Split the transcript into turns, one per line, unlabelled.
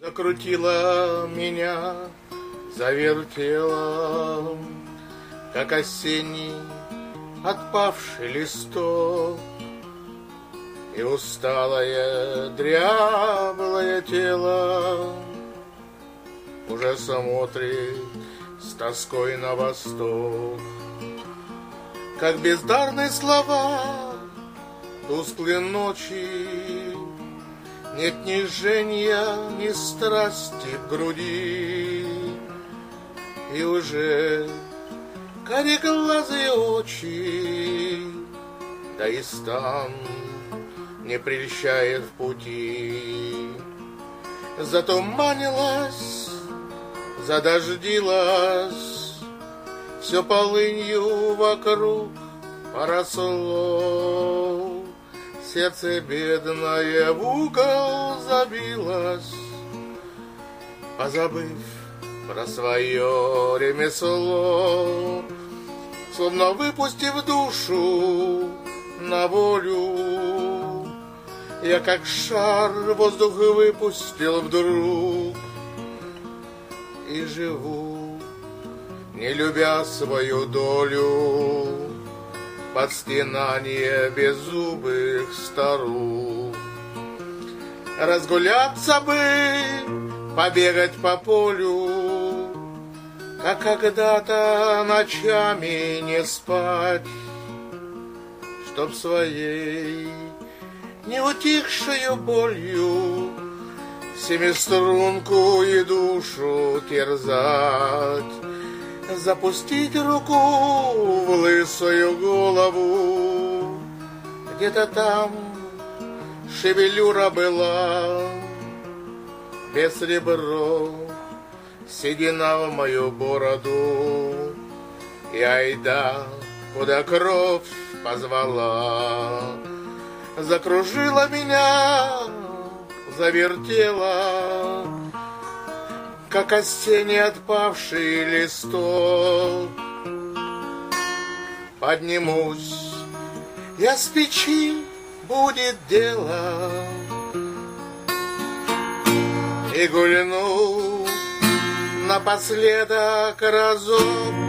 Закрутила меня, завертела, как осенний отпавший листок, и усталое дряблое тело уже смотрит с тоской на восток. Как бездарные слова тусклые ночи, нет ни жжения, ни страсти в груди, и уже кареглазые очи, да и стан не прельщает в пути. Затуманилась, задождилась, все полынью вокруг поросло. Сердце бедное в угол забилось, позабыв про свое ремесло, словно выпустив душу на волю. Я как шар воздух выпустил вдруг и живу, не любя свою долю, под стенание беззубых старух. Разгуляться бы, побегать по полю, как когда-то ночами не спать, чтоб своей неутихшею болью семиструнку и душу терзать. Запустить руку в лысую голову, где-то там шевелюра была, без ребро седина в мою бороду, и айда, куда кровь позвала. Закружила меня, завертела, как осенний отпавший листок. Поднимусь я с печи, будет дело, и гульну напоследок разок